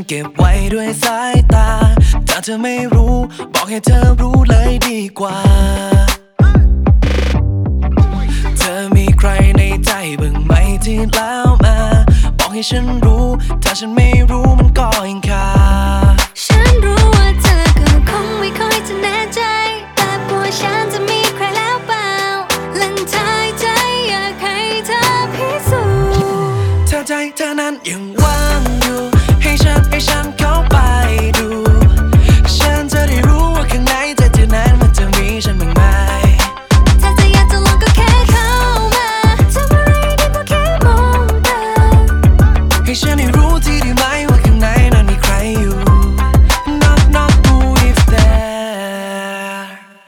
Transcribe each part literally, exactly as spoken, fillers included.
เก็บไว้ด้วยสายตาถ้าเธอไม่รู้บอกให้เธอรู้เลยดีกว่าเธอมีใครในใจบ้างไหมที่แล้วมาบอกให้ฉันรู้ถ้าฉันไม่รู้มันก็ยังคาฉันรู้ว่าเธอก็คงไม่ค่อยจะแน่ใจแต่ตัวฉันจะมีใครแล้วเปล่าเล่นทายใจอยากให้เธอพิสูจน์ถ้าใจเธอนั้นยังว่างอยู่ให้ฉันให้ฉันเข้าไปดูฉันจะได้รู้ว่าข้างในใจเธอนั้นมันจะมีฉันบ้างไหมถ้าเธออยากจะลองก็แค่เข้ามาทำอะไรได้ก็แค่มองตาให้ฉันได้รู้ที่ได้ไหมว่าข้างในนั้นมีใครอยู่ Knock knock who is there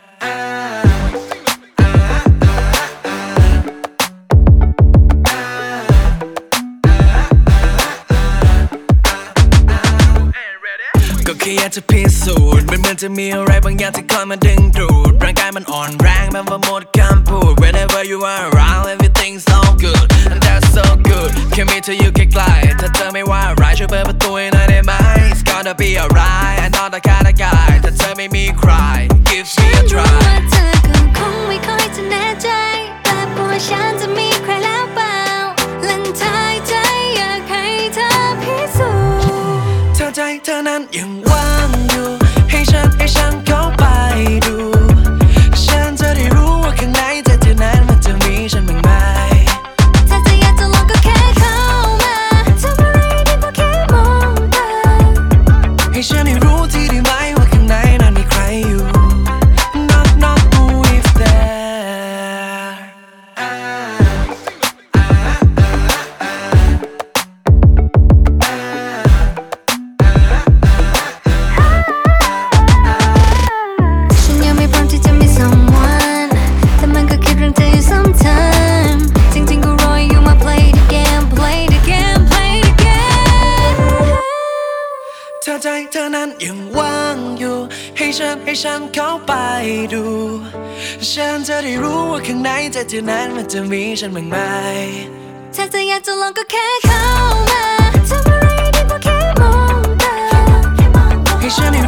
ก็แค่อยากจะพิสูจน์มันเหมือนจะมีอะไรบางอย่างที่คอยมาดึงดูดร่างกายมันอ่อนแรงแบบว่าหมดคำพูด Whenever you are around everything's so good and that's so good แค่มีเธออยู่ใกล้ๆถ้าเธอไม่ว่าอะไรช่วยเปิดประตูให้หน่อยได้ไหม It's gonna be alright I'm not the kind of guy ถ้าเธอไม่มีใคร Give me a try ฉันรู้ว่าเธอก็คงไม่ค่อยจะแน่ใจแต่ตัวฉันจะมีใครแล้วเปล่าเล่นทายใจอยากให้เธอพิสูจน์ถ้าใจเธอนั้นยังว่างอยู่ให้ฉันให้ฉันเข้าไปดูฉันจะได้รู้ว่าข้างในใจเธอนั้นมันจะมีฉันบ้างไหมถ้าเธออยากจะลองก็แค่เข้ามาทำอะไรได้ก็แค่มองตาให้ฉันได้รู้ที่ได้ไหมว่าข้างในนั้นมีใครอยู่ Knock knock who is there ฉันยังไม่พร้อมที่จะมี someone แต่มันก็คิดเรื่องเธออยู่ sometime จริงๆก็รออยู่มา play the game play the game play the game ถ้าใจเธอนั้นยังว่างอยู่ให้ฉันให้ฉันเข้าไปดูฉันจะได้รู้ว่าข้างในใจเธอนั้นมันจะมีฉันบ้างไหมถ้าเธออยากจะลองก็แค่เข้ามาทำอะไรได้ก็แค่มองตาให้ฉัน